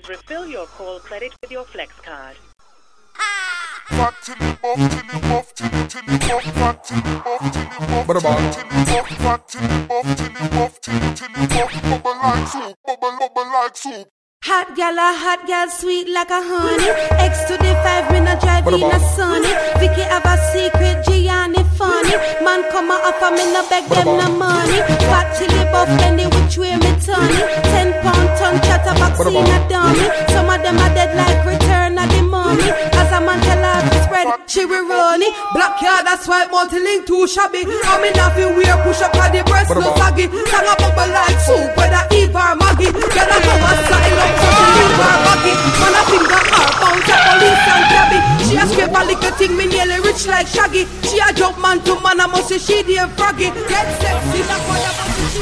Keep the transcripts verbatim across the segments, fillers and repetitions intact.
Please refill your call credit with your Flex card. Fat till it buff, till it buff, till it, till it buff, fat till it buff, till it buff, till it buff, fat till it buff, till it buff, till it, till it buff, bubble like soup, bubble, bubble like soup. Hot gal, a hot gal, sweet like a honey. X to the five, me no drive in a sunny. Vicky have a secret, Gianni funny. Man come a offer, me no beg them no money. Fat till it buff, then they which way me turny. Ten pound ton chatterbox in a dummy. Some of them are dead like return of the mummy. As a man tell her to spread, she will run it. Black hair, that's why multi-link too shabby. I'm in a feel weird, push up at the breast, no saggy. Sang a bubble like soup, whether Eve or Maggie. Get a go asylum. So she leave her baggy. Man a finger her bounce a police and cabby. She a scrape a little thing, me nearly rich like Shaggy. She a jump man to man, I must say she dear froggy. Get sexy, that's why I must say she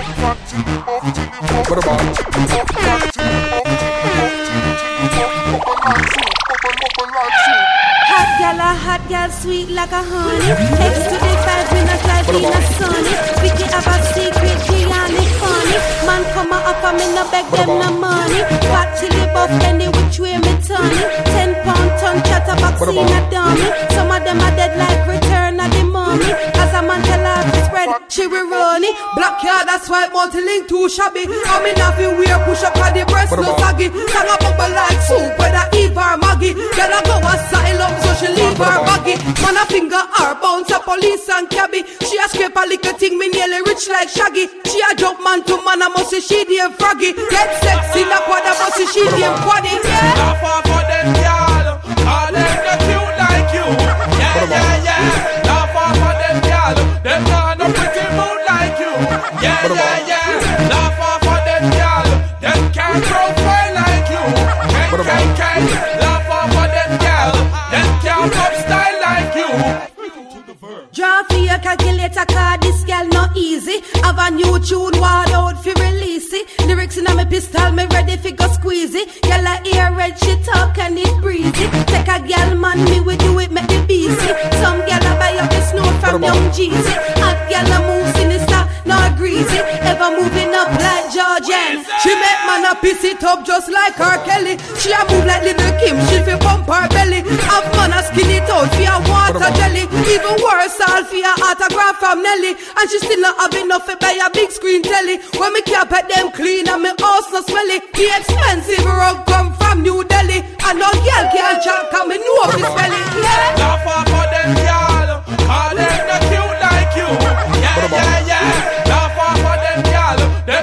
hot gal, a hot gal, sweet like a honey. X to the five, we not life in a sunny. Vicky have a secret, Gianni funny. Man come a offer, me no beg them no money. Fat till the buff, then they which way me turny. Ten pound ton chatterbox in a dummy. Some of them are dead like return of the mummy. As a man tell her to spread, she will run it. Black hair, that's why multi-link too shabby. I'm in a feel weird, push up at the breast, no saggy. Sang a bubble like soup, whether Eve or Maggie. Get a go asylum, so she leave her baggy. Man a finger her bounce a police and cabby. She a scrape a little thing, me nearly rich like Shaggy. She a jump man to man, I must say she damn froggy. Get sexy, na quad, I must say she damn quaddy. Yeah. Not far for them, y'all. All them not cute like you. Yeah, yeah, yeah. Not far for them, y'all. Them not no pretty mood like you. Yeah, yeah, yeah. Not far for them, y'all. Them can't profile like you. Can, can, can. Not far for them, y'all. Them can't pop style like you. Draw for your calculator card, this girl not easy. Have a new tune, ward out fi release it. Lyrics in a me pistol, me ready fi go squeeze it. Girl a ear red, she talk and it breezy. Take a girl man, me we do it, make it busy. Some girl a buy up the snow from Young Jeezy. Hot girl a move sinister, not greasy. Ever moving up like Georgian. She make man a piss it up just like R. Kelly. She a move like Little Kim, she fi pump her belly. Have man a skin it out fi a water jelly. Even worse, all for a autograph from Nelly. And she still not have enough to buy a big screen telly. When me can't pet them clean and me house no smelly. The expensive rug come from New Delhi. And no girl can't chat cause me know this belly. Yeah. Not far for them, y'all. All them not cute like you. Yeah, yeah,